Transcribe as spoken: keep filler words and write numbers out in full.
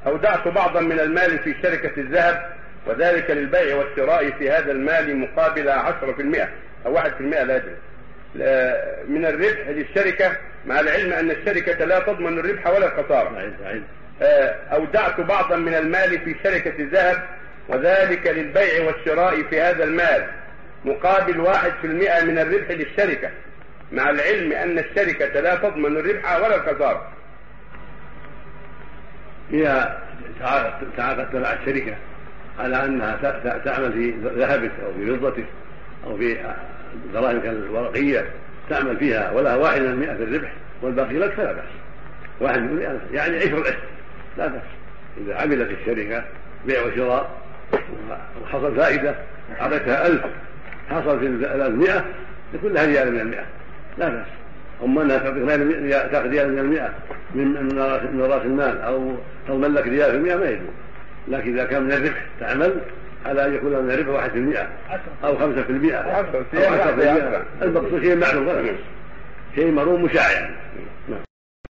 أودعت بعضا من المال في شركة الذهب وذلك للبيع والشراء في هذا المال مقابل عشرة في المئة أو واحد في المئة لا أدري من الربح للشركة، مع العلم أن الشركة لا تضمن الربح ولا الخسارة. أودعت بعضا من المال في شركة الذهب وذلك للبيع والشراء في هذا المال مقابل واحد في المئة من الربح للشركة، مع العلم أن الشركة لا تضمن الربح ولا الخسارة. إذا تعاقدت مع الشركة على أنها تعمل في ذهبك أو في فضتك أو في دراهمك الورقية تعمل فيها ولها واحد من المئة في الربح والباقي لك فلا بأس. واحد من المئة يعني عشر العشر لا بأس. إذا عملت الشركة بيع وشراء وحصل فائدة أعطيتها ألف حصل في المئة يكون لها ريال من المئة لا بأس. أما أنها تأخذ ريال من المئة من رأس المال أو تضمن لك ريال في المئة ما يجوز. لكن إذا كان من الربح تعمل على أن يكون من الربح واحد في المئة أو خمسة في المئة أو عشرة في المئة المقصود شيء معلوم شيء معروف مشاع يعني.